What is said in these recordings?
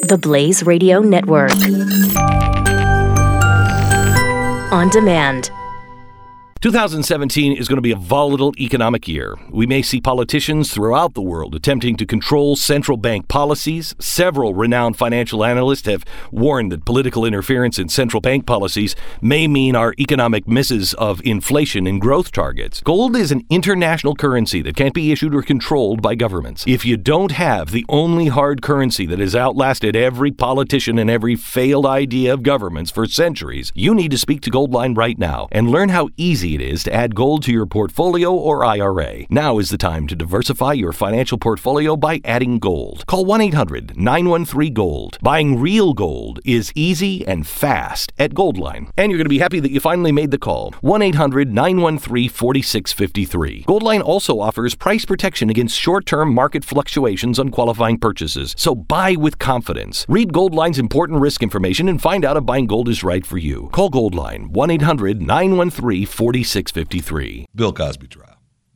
The Blaze Radio Network. On demand. 2017 is going to be a volatile economic year. We may see politicians throughout the world attempting to control central bank policies. Several renowned financial analysts have warned that political interference in central bank policies may mean our economic misses of inflation and growth targets. Gold is an international currency that can't be issued or controlled by governments. If you don't have the only hard currency that has outlasted every politician and every failed idea of governments for centuries, you need to speak to Goldline right now and learn how easy it is to add gold to your portfolio or IRA. Now is the time to diversify your financial portfolio by adding gold. Call 1-800-913-GOLD. Buying real gold is easy and fast at Goldline. And you're going to be happy that you finally made the call. 1-800-913-4653. Goldline also offers price protection against short-term market fluctuations on qualifying purchases. So buy with confidence. Read Goldline's important risk information and find out if buying gold is right for you. Call Goldline. 1-800-913-4653. Bill Cosby trial.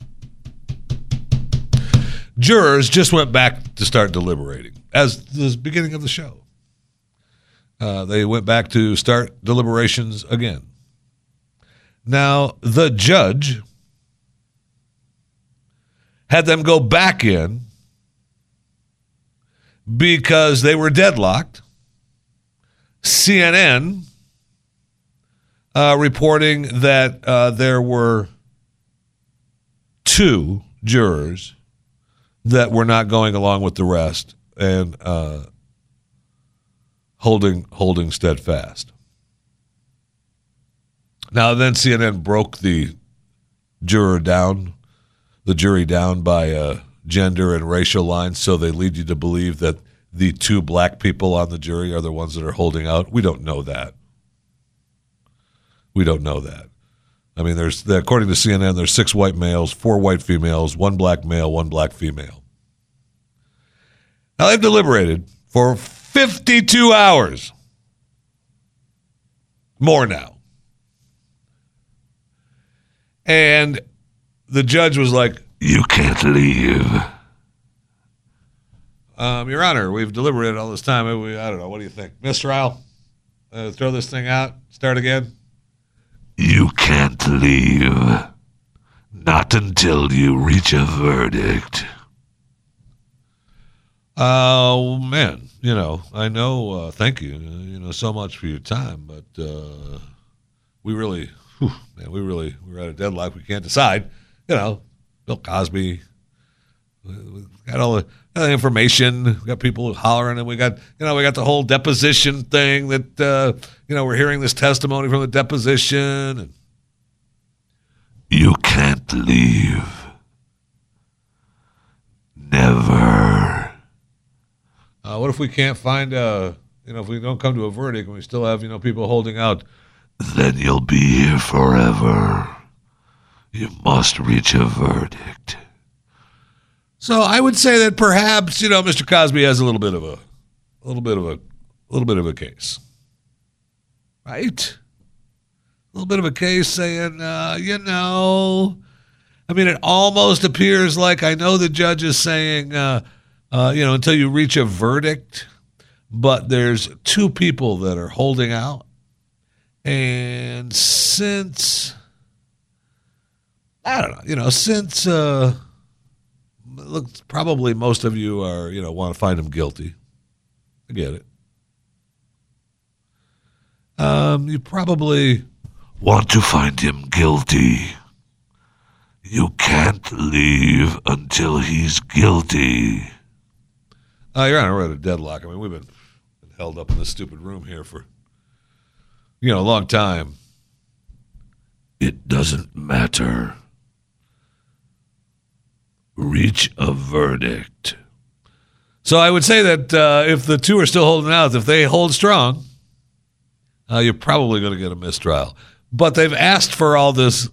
Jurors just went back to start deliberating, as the beginning of the show. They went back to start deliberations again. Now, the judge had them go back in because they were deadlocked. CNN reporting that there were 2 jurors that were not going along with the rest and holding steadfast. Now then, CNN broke the jury down by gender and racial lines, so they lead you to believe that the 2 black people on the jury are the ones that are holding out. We don't know that. We don't know that. I mean, according to CNN, there's 6 white males, 4 white females, 1 black male, 1 black female. Now, they've deliberated for 52 hours. More now. And the judge was like, "You can't leave." Your Honor, we've deliberated all this time. I don't know. What do you think? Mistrial? Throw this thing out? Start again? "You can't leave. Not until you reach a verdict." Oh, man. I know, thank you, so much for your time, but we're at a deadlock. We can't decide. Bill Cosby. We got all the information. We got people hollering, and we got the whole deposition thing that, we're hearing this testimony from the deposition. And "You can't leave. Never." What if we can't find, if we don't come to a verdict and we still have, people holding out? "Then you'll be here forever. You must reach a verdict." So I would say that perhaps, Mr. Cosby has a little bit of a case, right? A little bit of a case saying, it almost appears like, I know the judge is saying, until you reach a verdict, but there's 2 people that are holding out. And since, I don't know, look, probably most of you are, want to find him guilty. I get it. You probably want to find him guilty. You can't leave until he's guilty. Your Honor, we're at a deadlock. I mean, we've been held up in this stupid room here for, a long time. It doesn't matter. Reach a verdict. So I would say that if the 2 are still holding out, if they hold strong, you're probably going to get a mistrial. But they've asked for all this.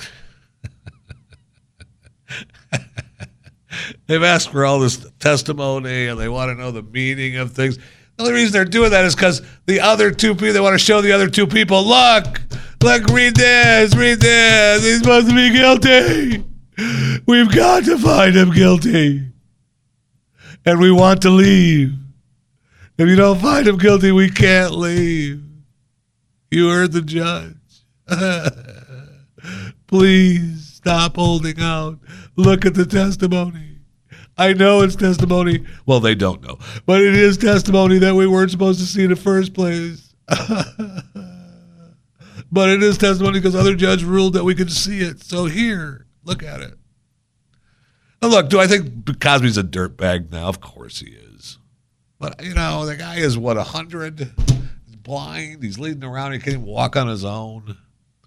They've asked for all this testimony, and they want to know the meaning of things. The only reason they're doing that is because the other 2 people, they want to show the other 2 people, look, read this. He's supposed to be guilty. We've got to find him guilty. And we want to leave. If you don't find him guilty, we can't leave. You heard the judge. Please stop holding out. Look at the testimony. I know it's testimony. Well, they don't know. But it is testimony that we weren't supposed to see in the first place. But it is testimony because other judge ruled that we could see it. So here, look at it. And look, do I think Cosby's a dirtbag now? Of course he is. But, the guy is, 100? He's blind. He's leading around. He can't even walk on his own.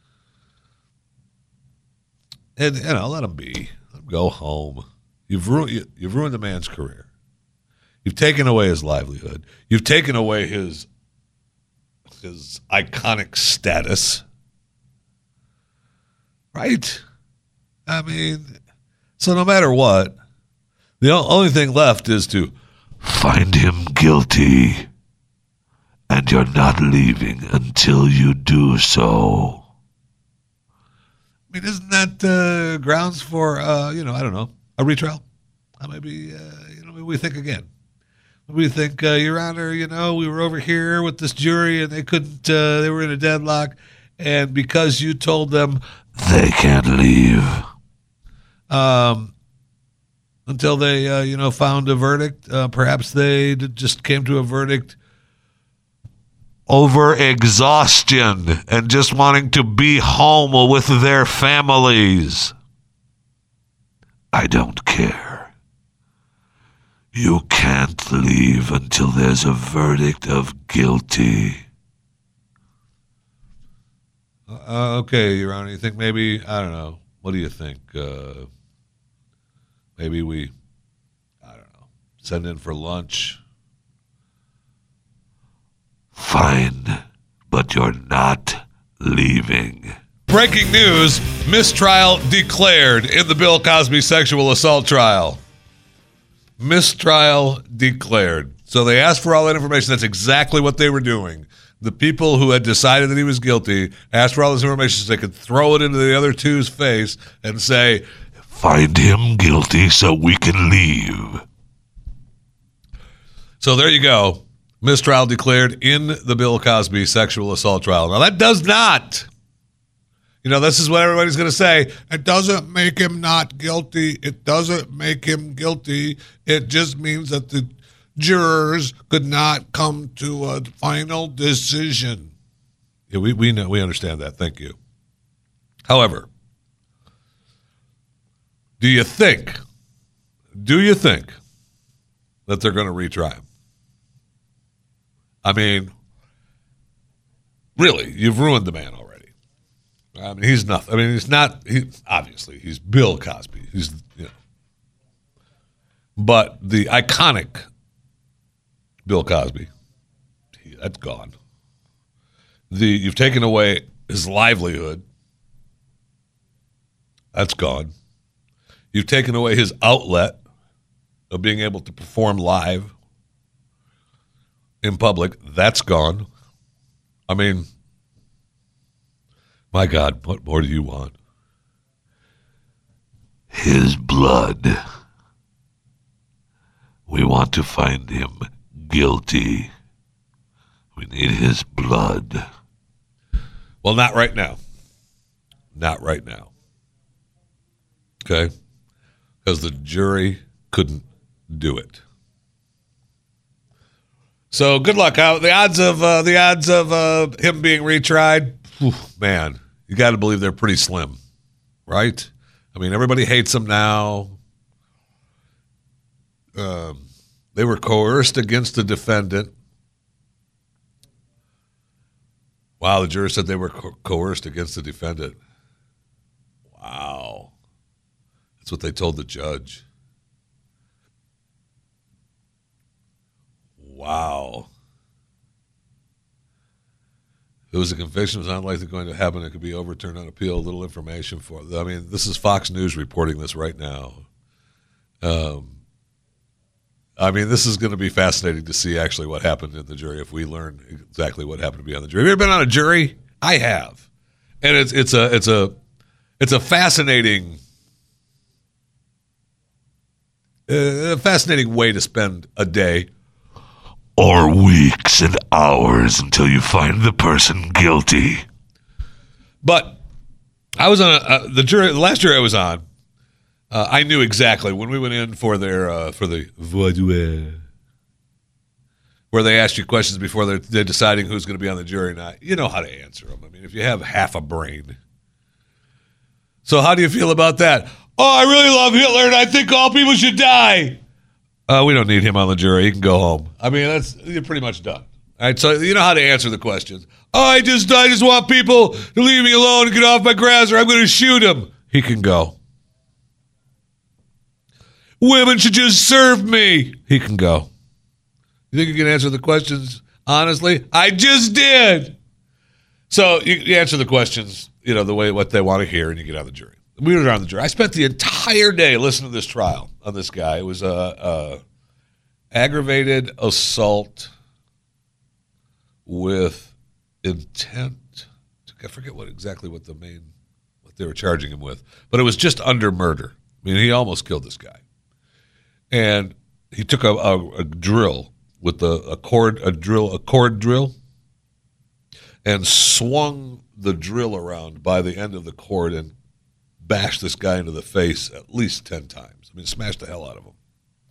And, let him be. Let him go home. You've ruined the man's career. You've taken away his livelihood. You've taken away his iconic status. Right? I mean, so no matter what, the only thing left is to find him guilty. And you're not leaving until you do so. I mean, isn't that grounds for, I don't know, a retrial? Maybe we think again. We think, Your Honor, we were over here with this jury and they couldn't, they were in a deadlock. And because you told them they can't leave until they, found a verdict, perhaps they just came to a verdict over exhaustion and just wanting to be home with their families. I don't care. You can't leave until there's a verdict of guilty. Okay, Your Honor, you think maybe, I don't know, what do you think? Maybe we, I don't know, send in for lunch. Fine, but you're not leaving. Breaking news, mistrial declared in the Bill Cosby sexual assault trial. Mistrial declared. So they asked for all that information. That's exactly what they were doing. The people who had decided that he was guilty asked for all this information so they could throw it into the other two's face and say, find him guilty so we can leave. So there you go. Mistrial declared in the Bill Cosby sexual assault trial. Now, that does not, this is what everybody's going to say. It doesn't make him not guilty. It doesn't make him guilty. It just means that the jurors could not come to a final decision. Yeah, we know, we understand that. Thank you. However, do you think that they're going to retry him? I mean, really, you've ruined the man already. I mean, he's nothing. I mean, obviously, he's Bill Cosby. He's, but the iconic Bill Cosby, that's gone. You've taken away his livelihood. That's gone. You've taken away his outlet of being able to perform live in public. That's gone. I mean, my God, what more do you want? His blood. We want to find him guilty. We need his blood. Well, not right now. Not right now. Okay? Because the jury couldn't do it. So good luck. The odds of him being retried, man, you got to believe they're pretty slim, right? I mean, everybody hates him now. They were coerced against the defendant. Wow, the juror said they were coerced against the defendant. Wow. That's what they told the judge. Wow. It was a conviction. It was unlikely going to happen. It could be overturned on appeal. A little information for it. I mean, this is Fox News reporting this right now. I mean, this is going to be fascinating to see actually what happened in the jury if we learn exactly what happened to be on the jury. Have you ever been on a jury? I have, and it's a fascinating fascinating way to spend a day or weeks and hours until you find the person guilty. But I was on the jury. The last jury I was on, I knew exactly when we went in for the voir dire, where they ask you questions before they're deciding who's going to be on the jury or not. You know how to answer them. I mean, if you have half a brain. So how do you feel about that? Oh, I really love Hitler, and I think all people should die. We don't need him on the jury. He can go home. I mean, you're pretty much done. All right, so you know how to answer the questions. Oh, I just want people to leave me alone and get off my grass, or I'm going to shoot him. He can go. Women should just serve me. He can go. You think you can answer the questions honestly? I just did. So you answer the questions, the way what they want to hear, and you get on the jury. We were on the jury. I spent the entire day listening to this trial on this guy. It was a aggravated assault with intent. I forget what they were charging him with, but it was just under murder. I mean, he almost killed this guy, and he took a drill with a cord drill, and swung the drill around by the end of the cord and bashed this guy into the face at least 10 times. I mean, smashed the hell out of him.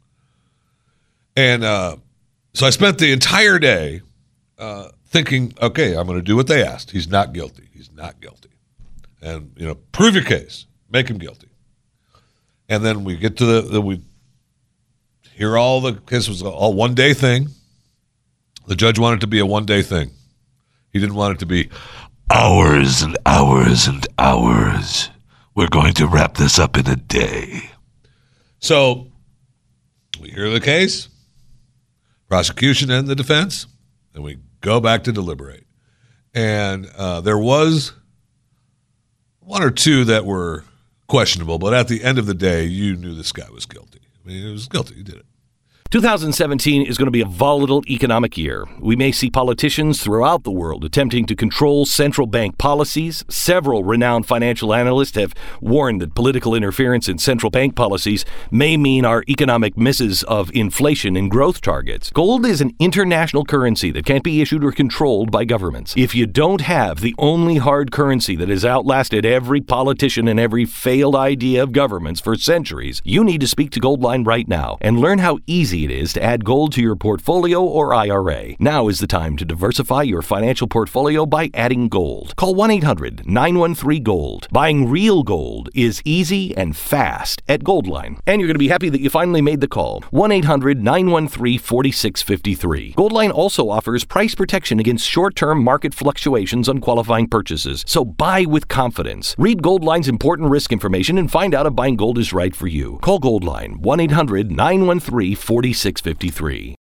And so I spent the entire day thinking, okay, I'm going to do what they asked. He's not guilty. He's not guilty. And, prove your case. Make him guilty. And then we get to we hear all the case was all one-day thing. The judge wanted it to be a one-day thing. He didn't want it to be hours and hours and hours. We're going to wrap this up in a day. So we hear the case, prosecution and the defense, and we go back to deliberate. And there was one or two that were questionable, but at the end of the day, you knew this guy was guilty. I mean, he was guilty. He did it. 2017 is going to be a volatile economic year. We may see politicians throughout the world attempting to control central bank policies. Several renowned financial analysts have warned that political interference in central bank policies may mean our economic misses of inflation and growth targets. Gold is an international currency that can't be issued or controlled by governments. If you don't have the only hard currency that has outlasted every politician and every failed idea of governments for centuries, you need to speak to Goldline right now and learn how easy it is to add gold to your portfolio or IRA. Now is the time to diversify your financial portfolio by adding gold. Call 1-800-913-GOLD. Buying real gold is easy and fast at Goldline. And you're going to be happy that you finally made the call. 1-800-913-4653. Goldline also offers price protection against short-term market fluctuations on qualifying purchases. So buy with confidence. Read Goldline's important risk information and find out if buying gold is right for you. Call Goldline 1-800-913-4653.